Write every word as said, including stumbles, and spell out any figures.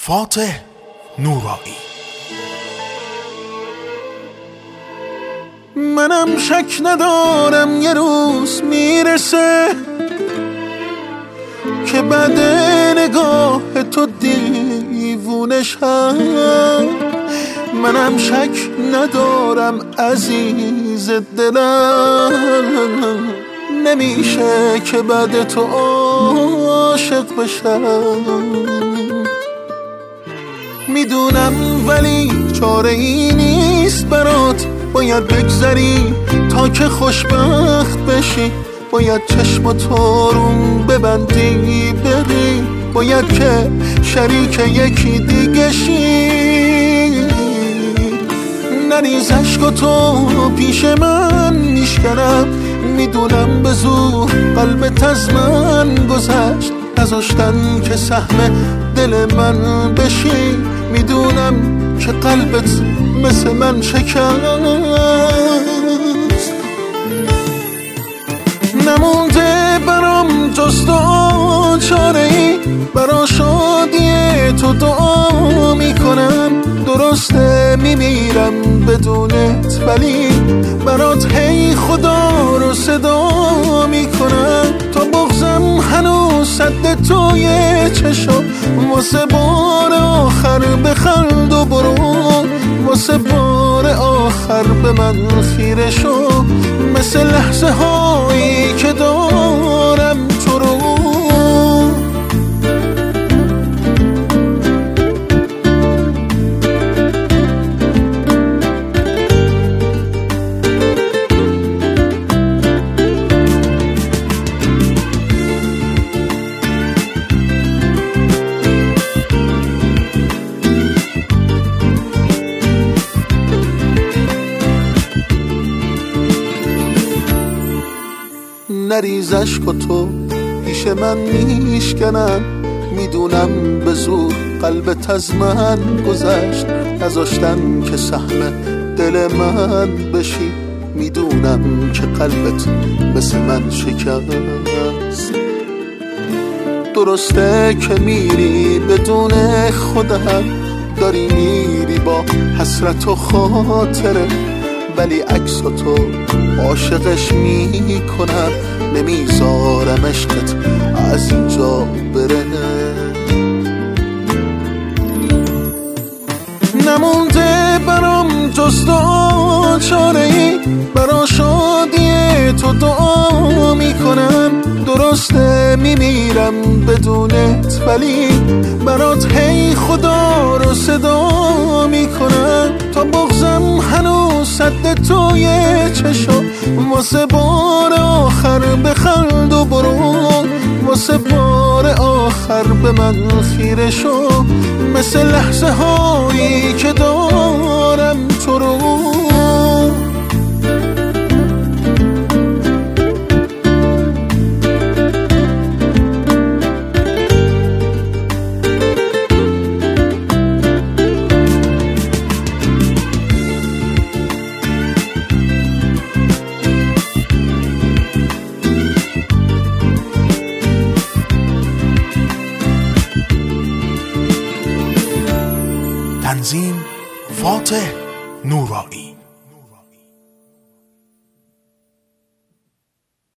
فاتح نورایی. منم شک ندارم یه روز میرسه که بعد نگاه تو دیوونه شم. منم شک ندارم عزیز دلم نمیشه که بعد تو عاشق بشم. میدونم ولی چاره ای نیست برات، باید بگذری تا که خوشبخت بشی. باید چشماتو روم ببندی بری، باید که شریک یکی دیگه شی. نریز عشقاتو پیش من میشکنم، میدونم به زور قلبت از من گذشت، نذاشتن که سهم دل من بشی. میدونم که قلبت مثل من شکست، نمونده برام جز دعا چاره ای. برا شادی تو دعا میکنم، درسته میمیرم بدونت ولی برات هی خدا رو صدا میکنم. تا بغضم هنوز صد توی چشم، واسه بار آخر بخند و برو، واسه بار آخر به من خیره شو، مثل لحظه هایی که دارم تو رو. نریز عشقاتو پیش من میشکنم، میدونم به زور قلبت از من گذشت، نذاشتن که سهم دل من بشی. میدونم که قلبت مثل من شکست، درسته که میری بدون خودم، داری میری با حسرت و خاطره، ولی عکساتو عاشقش میکنم، نمیذارم عشقت از اینجا بره. نمونده برام جز دعا چاره ای، برا شادی تو دعا میکنم، درسته میمیرم بدونت ولی برات هی خدا رو صدا میکنم. تا بغضم هنوز صد توی چشم، واسه بار آخر بخند و برو، واسه بار آخر به من خیره شو، مثل لحظه هایی که دارم تو رو. تنظیم فاتح نورایی.